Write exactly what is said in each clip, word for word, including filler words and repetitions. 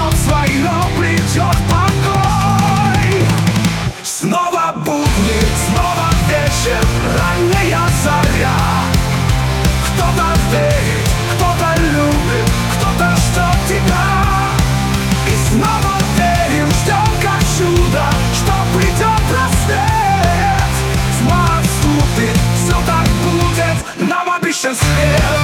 ждет свое, придет покой. Снова будни, снова вечер, ранняя заря. Кто-то верит, кто-то любит, кто-то ждет тебя. И снова верим, ждем как чудо, что придет рассвет. Тьма отступит, все так будет, нам обещан свет.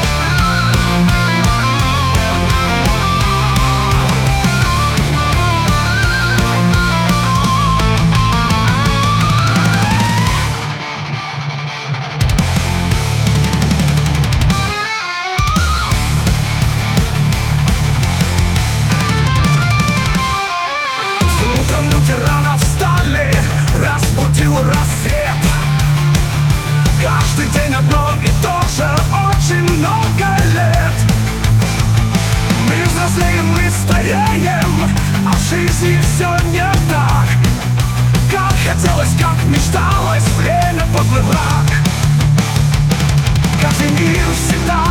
Разбудил рассвет. Каждый день одно и то же, очень много лет. Мы взрослеем, мы стареем, а в жизни все не так, как хотелось, как мечталось, время поплыла. Каждый мир всегда